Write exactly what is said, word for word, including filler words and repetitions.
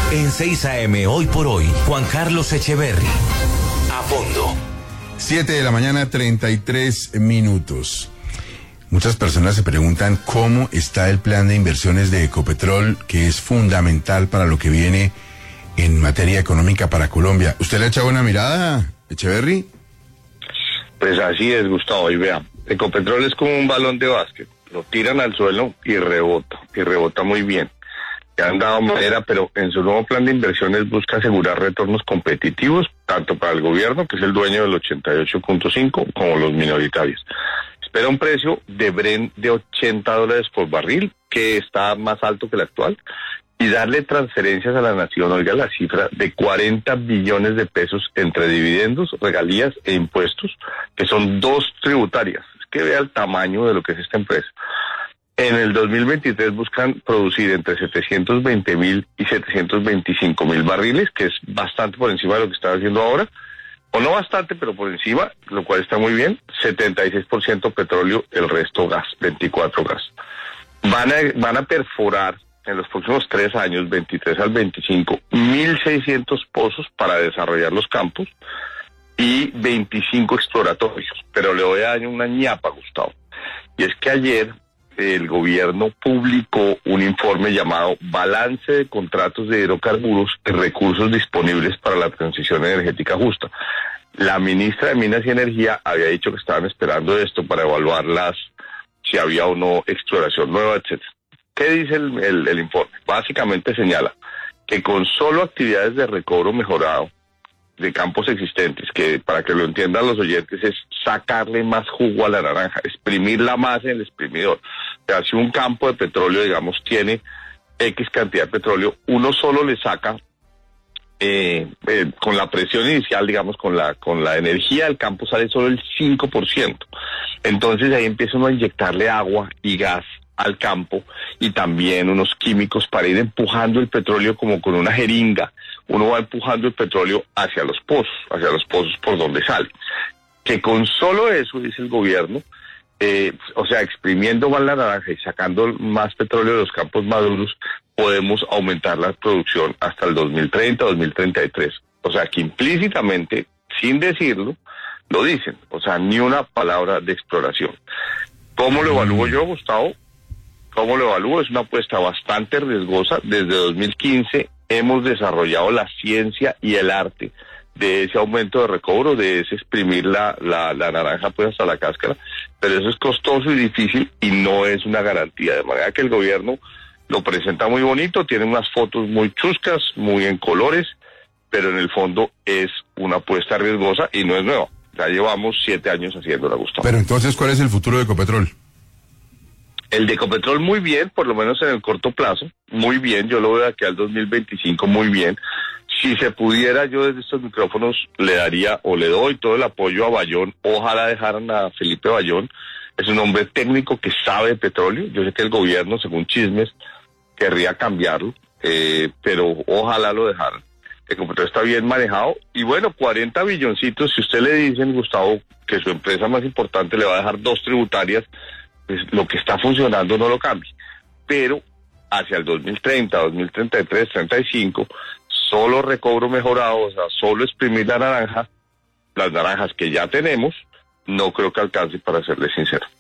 En seis A M, hoy por hoy, Juan Carlos Echeverry. A fondo. siete de la mañana, treinta y tres minutos. Muchas personas se preguntan cómo está el plan de inversiones de Ecopetrol, que es fundamental para lo que viene en materia económica para Colombia. ¿Usted le ha echado una mirada, Echeverry? Pues así es, Gustavo, y vea, Ecopetrol es como un balón de básquet, lo tiran al suelo y rebota, y rebota muy bien. Le han dado madera, pero en su nuevo plan de inversiones busca asegurar retornos competitivos, tanto para el gobierno, que es el dueño del ochenta y ocho punto cinco, como los minoritarios. Espera un precio de Brent de ochenta dólares por barril, que está más alto que el actual, y darle transferencias a la nación, oiga la cifra, de cuarenta billones de pesos entre dividendos, regalías e impuestos, que son dos tributarias. Es que vea el tamaño de lo que es esta empresa. En el dos mil veintitrés buscan producir entre setecientos veinte mil y setecientos veinticinco mil barriles, que es bastante por encima de lo que están haciendo ahora, o no bastante, pero por encima, lo cual está muy bien. setenta y seis por ciento petróleo, el resto gas, veinticuatro gas. Van a, van a perforar en los próximos tres años, veintitrés al veinticinco, mil seiscientos pozos para desarrollar los campos y veinticinco exploratorios. Pero le voy a dar una ñapa, Gustavo. Y es que ayer el gobierno publicó un informe llamado Balance de Contratos de Hidrocarburos y Recursos Disponibles para la Transición Energética Justa. La ministra de Minas y Energía había dicho que estaban esperando esto para evaluar las, si había o no exploración nueva, etcétera. ¿Qué dice el, el, el informe? Básicamente señala que con solo actividades de recobro mejorado de campos existentes, que para que lo entiendan los oyentes es sacarle más jugo a la naranja, exprimirla más en el exprimidor. O sea, si un campo de petróleo, digamos, tiene X cantidad de petróleo, uno solo le saca eh, eh, con la presión inicial, digamos, con la con la energía del campo sale solo el cinco por ciento. Entonces ahí empieza uno a inyectarle agua y gas al campo y también unos químicos para ir empujando el petróleo como con una jeringa. Uno va empujando el petróleo hacia los pozos, hacia los pozos por donde sale. Que con solo eso, dice el gobierno, eh, o sea, exprimiendo más la naranja y sacando más petróleo de los campos maduros, podemos aumentar la producción hasta el dos mil treinta, dos mil treinta y tres. O sea, que implícitamente, sin decirlo, lo dicen. O sea, ni una palabra de exploración. ¿Cómo lo evalúo yo, Gustavo? ¿Cómo lo evalúo? Es una apuesta bastante riesgosa. Desde dos mil quince hemos desarrollado la ciencia y el arte de ese aumento de recobro, de ese exprimir la, la, la naranja pues hasta la cáscara, pero eso es costoso y difícil y no es una garantía, de manera que el gobierno lo presenta muy bonito, tiene unas fotos muy chuscas, muy en colores, pero en el fondo es una apuesta riesgosa y no es nueva. Ya llevamos siete años haciéndola, Gustavo. Pero entonces, ¿cuál es el futuro de Ecopetrol? El de Ecopetrol muy bien, por lo menos en el corto plazo, muy bien, yo lo veo de aquí al dos mil veinticinco muy bien. Si se pudiera, yo desde estos micrófonos le daría o le doy todo el apoyo a Bayón, ojalá dejaran a Felipe Bayón, es un hombre técnico que sabe de petróleo, yo sé que el gobierno, según chismes, querría cambiarlo, eh, pero ojalá lo dejaran. Ecopetrol está bien manejado, y bueno, cuarenta billoncitos, si usted le dicen, Gustavo, que su empresa más importante le va a dejar dos tributarias, pues lo que está funcionando no lo cambie. Pero hacia el dos mil treinta, dos mil treinta y tres, treinta y cinco, solo recobro mejorado, o sea, solo exprimir la naranja, las naranjas que ya tenemos, no creo que alcance, para serles sincero.